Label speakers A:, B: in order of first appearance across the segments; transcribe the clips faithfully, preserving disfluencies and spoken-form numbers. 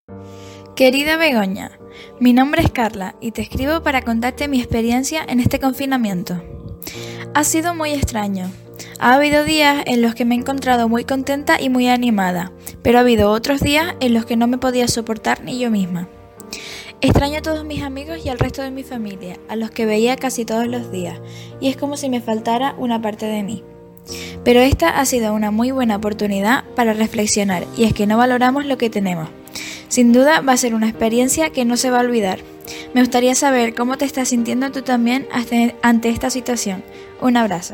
A: Querida Begoña, mi nombre es Carla y te escribo para contarte mi experiencia en este confinamiento. Ha sido muy extraño. Ha habido días en los que me he encontrado muy contenta y muy animada, pero ha habido otros días en los que no me podía soportar ni yo misma. Extraño a todos mis amigos y al resto de mi familia, a los que veía casi todos los días, y es como si me faltara una parte de mí. Pero esta ha sido una muy buena oportunidad para reflexionar, y es que no valoramos lo que tenemos. Sin duda va a ser una experiencia que no se va a olvidar. Me gustaría saber cómo te estás sintiendo tú también ante esta situación. Un abrazo.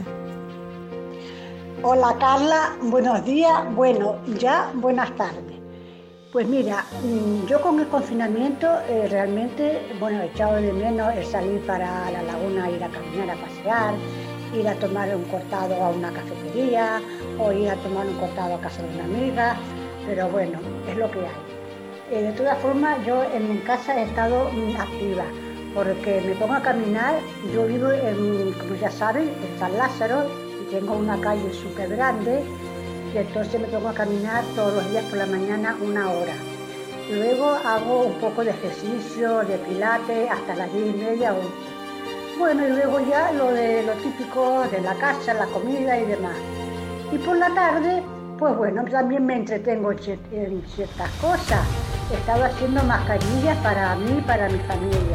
B: Hola Carla, buenos días, bueno, ya buenas tardes. Pues mira, yo con el confinamiento eh, realmente, bueno, he echado de menos el salir para la laguna, ir a caminar, a pasear, ir a tomar un cortado a una cafetería o ir a tomar un cortado a casa de una amiga, pero bueno, es lo que hay. Eh, de todas formas, yo en mi casa he estado mm, activa, porque me pongo a caminar. Yo vivo, en, como ya saben, en San Lázaro, y tengo una calle súper grande, y entonces me pongo a caminar todos los días por la mañana una hora. Luego hago un poco de ejercicio, de pilates, hasta las diez y media, once. Bueno, y luego ya lo de lo típico de la casa, la comida y demás. Y por la tarde, pues bueno, también me entretengo en ciertas cosas. He estado haciendo mascarillas para mí y para mi familia.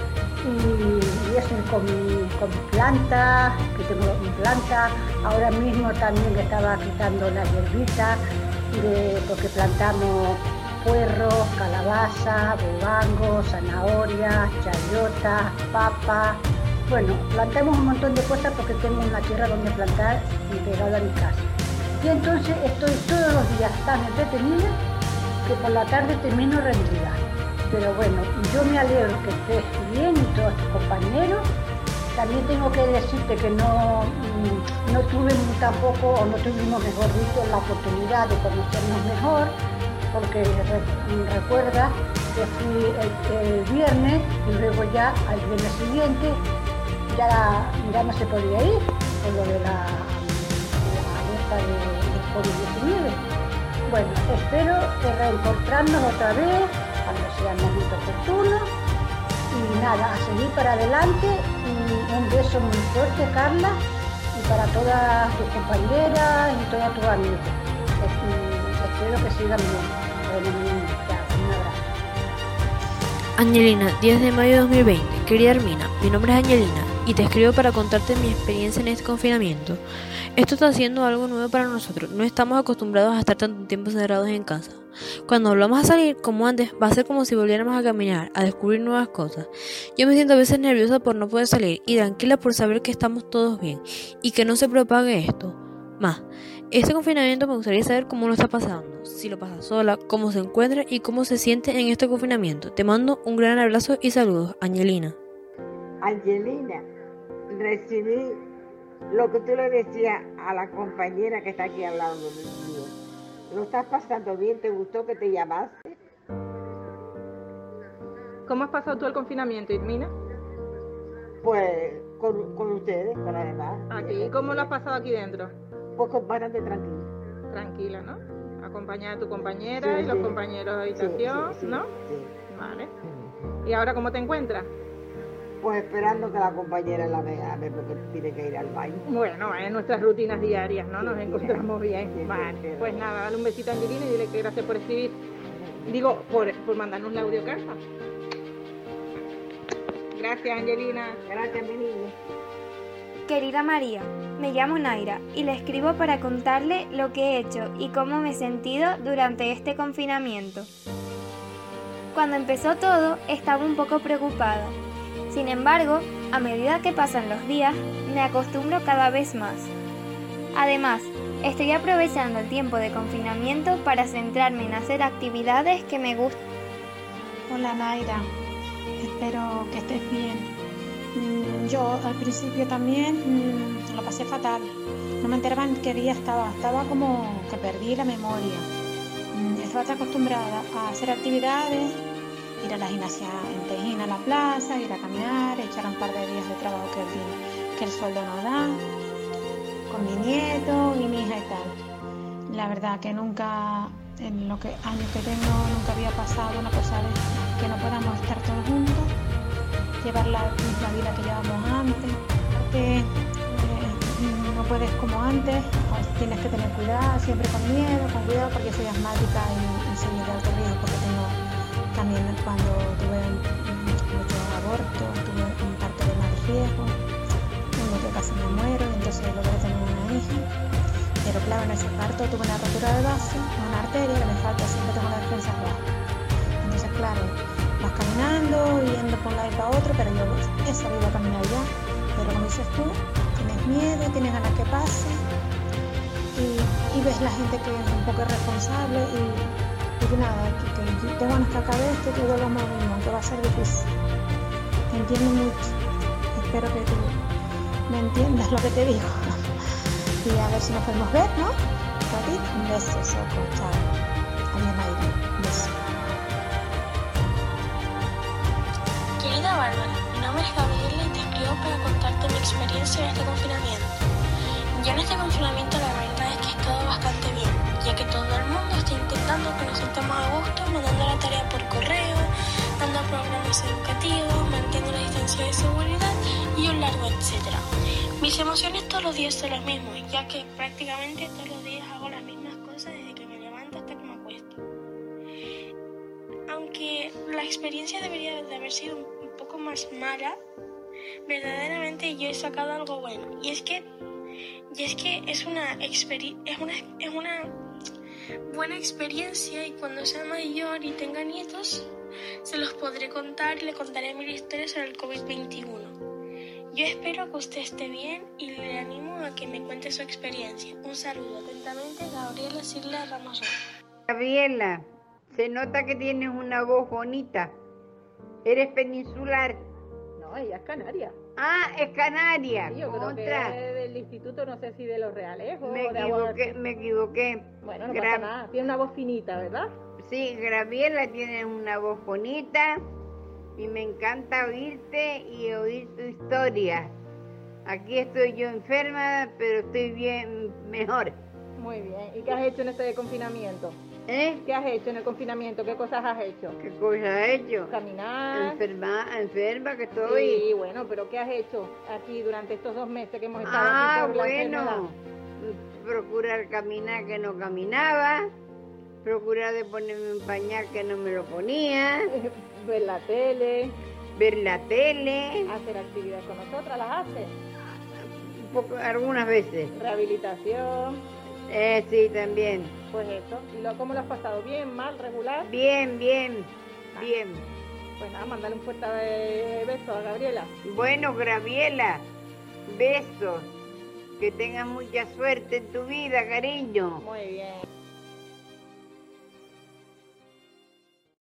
B: Y, y eso con mi, con mi planta, que tengo mi planta. Ahora mismo también estaba quitando las hierbitas, de, porque plantamos puerros, calabaza, bobango, zanahorias, chayotas, papas. Bueno, plantamos un montón de cosas porque tengo una tierra donde plantar y pegada a mi casa. Y entonces estoy todos los días tan entretenida que por la tarde termino rendida. Pero bueno, yo me alegro que estés bien y todos tus compañeros. También tengo que decirte que no, no tuve tampoco, o no tuvimos, mejor dicho, la oportunidad de conocernos mejor, porque re, recuerda que fui el, el viernes y luego ya al viernes siguiente ya, ya no se podía ir por lo de la, la alerta de, de COVID diecinueve. Bueno, espero reencontrarnos otra vez cuando sea el momento oportuno. Y nada, a seguir para adelante. Y un beso muy fuerte, Carla, y para todas tus compañeras y todos tus amigos. Espero que sigan bien. Bueno, un abrazo.
C: Angelina, diez de mayo de dos mil veinte. Querida Hermina, mi nombre es Angelina y te escribo para contarte mi experiencia en este confinamiento. Esto está siendo algo nuevo para nosotros. No estamos acostumbrados a estar tanto tiempo encerrados en casa. Cuando volvamos a salir, como antes, va a ser como si volviéramos a caminar, a descubrir nuevas cosas. Yo me siento a veces nerviosa por no poder salir y tranquila por saber que estamos todos bien y que no se propague esto. Más, este confinamiento me gustaría saber cómo lo está pasando, si lo pasa sola, cómo se encuentra y cómo se siente en este confinamiento. Te mando un gran abrazo y saludos, Angelina.
D: Angelina, recibí lo que tú le decías a la compañera que está aquí hablando conmigo. ¿Lo estás pasando bien? ¿Te gustó que te llamaste?
E: ¿Cómo has pasado tú el confinamiento, Irmina?
D: Pues con, con ustedes, con las demás.
E: Aquí, ¿cómo lo has pasado aquí dentro?
D: Pues bastante tranquila.
E: Tranquila, ¿no? Acompañada de tu compañera sí, y los sí. compañeros de habitación, sí, sí, ¿no?
D: Sí.
E: Vale. ¿Y ahora cómo te encuentras?
D: Pues esperando que la compañera la vea, porque tiene que ir al baño.
E: Bueno, en nuestras rutinas diarias, ¿no? Nos
D: sí,
E: encontramos
D: sí,
E: bien.
D: Sí,
E: vale,
D: sí, sí,
E: pues nada, dale un besito a Angelina y dile que gracias por escribir. Digo, por, por mandarnos la audiocarta. Gracias, Angelina.
D: Gracias, mi niña.
F: Querida María, me llamo Naira y le escribo para contarle lo que he hecho y cómo me he sentido durante este confinamiento. Cuando empezó todo, estaba un poco preocupada. Sin embargo, a medida que pasan los días, me acostumbro cada vez más. Además, estoy aprovechando el tiempo de confinamiento para centrarme en hacer actividades que me gustan.
G: Hola Naira, espero que estés bien. Yo al principio también lo pasé fatal. No me enteraba en qué día estaba. Estaba como que perdí la memoria. Estaba acostumbrada a hacer actividades, ir a la gimnasia en Tejín, a la plaza, ir a caminar, echar un par de días de trabajo que el, que el sueldo no da, con mi nieto y mi hija y tal. La verdad que nunca en los que, años que tengo nunca había pasado una cosa de que no podamos estar todos juntos, llevar la misma vida que llevamos antes, porque eh, no puedes como antes, tienes que tener cuidado, siempre con miedo, con cuidado, porque soy asmática y, y soy de alto riesgo, porque tengo también cuando tuve muchos abortos, tuve un parto de mal riesgo, uno que casi me muero, y entonces logré tener una hija. Pero claro, en ese parto tuve una rotura de base, una arteria que me falta, siempre tengo las defensas bajas. Entonces, claro, vas caminando, yendo por un lado y para otro, pero yo he sabido caminar ya. Pero como dices tú, tienes miedo, tienes ganas que pase, y, y ves la gente que es un poco irresponsable, y, y que nada, que, que tengo ganas que acabe esto y que vuelvamos a lo mismo, que va a ser difícil. Te entiendo mucho, espero que tú me entiendas lo que te digo. Y a ver si nos podemos ver, ¿no? David, un beso, Soco, chao. Adiós, Mayra, un beso.
H: Querida Bárbara, mi nombre es Gabriela y te escribo para contarte mi experiencia en este confinamiento. Yo en este confinamiento la verdad es que he estado bastante bien, ya que todo el mundo está intentando que nos sintamos a gusto, mandando la tarea por correo, dando programas educativos, manteniendo la distancia de seguridad y un largo etcétera. Mis emociones todos los días son las mismas, ya que prácticamente todos los días hago las mismas cosas desde que me levanto hasta que me acuesto. Aunque la experiencia debería de haber sido un poco más mala, verdaderamente yo he sacado algo bueno. Y es que, y es, que es, una experi- es, una, es una buena experiencia, y cuando sea mayor y tenga nietos, se los podré contar y le contaré mil historias sobre el covid veintiuno. Yo espero que usted esté bien y le animo a que me cuente su experiencia. Un saludo. Atentamente, Gabriela Silva Ramos.
D: Gabriela, se nota que tienes una voz bonita. ¿Eres peninsular?
E: No, ella es canaria.
D: Ah, es canaria.
E: Sí, yo creo
D: Contra.
E: que es del instituto, no sé si de los Realejos
D: Me
E: o de
D: equivoqué,
E: Aguas.
D: me equivoqué.
E: Bueno, no
D: Gra-
E: pasa nada. Tiene una voz finita, ¿verdad?
D: Sí, Gabriela, tienes una voz bonita y me encanta oírte y oír tu historia. Aquí estoy yo enferma, pero estoy bien, mejor.
E: Muy bien. ¿Y qué has hecho en este confinamiento?
D: ¿Eh?
E: ¿Qué has hecho en el confinamiento? ¿Qué cosas has hecho?
D: ¿Qué cosa has hecho?
E: Caminar.
D: Enferma, enferma que estoy.
E: Sí, bueno, pero ¿qué has hecho aquí durante estos dos meses que hemos estado
D: Ah,
E: aquí por la
D: bueno.
E: enfermedad?
D: Procurar caminar que no caminaba. Procurar de ponerme un pañal que no me lo ponía.
E: Ver la tele,
D: Ver la tele.
E: hacer actividades con nosotras, ¿las haces?
D: Un poco, algunas veces.
E: Rehabilitación,
D: Eh, sí, también.
E: pues eso. ¿Y lo, cómo lo has pasado? ¿Bien, mal, regular?
D: Bien, bien, bien.
E: Pues nada, mandale un fuerte eh, beso a Gabriela.
D: Bueno, Gabriela, besos. Que tengas mucha suerte en tu vida, cariño.
E: Muy bien.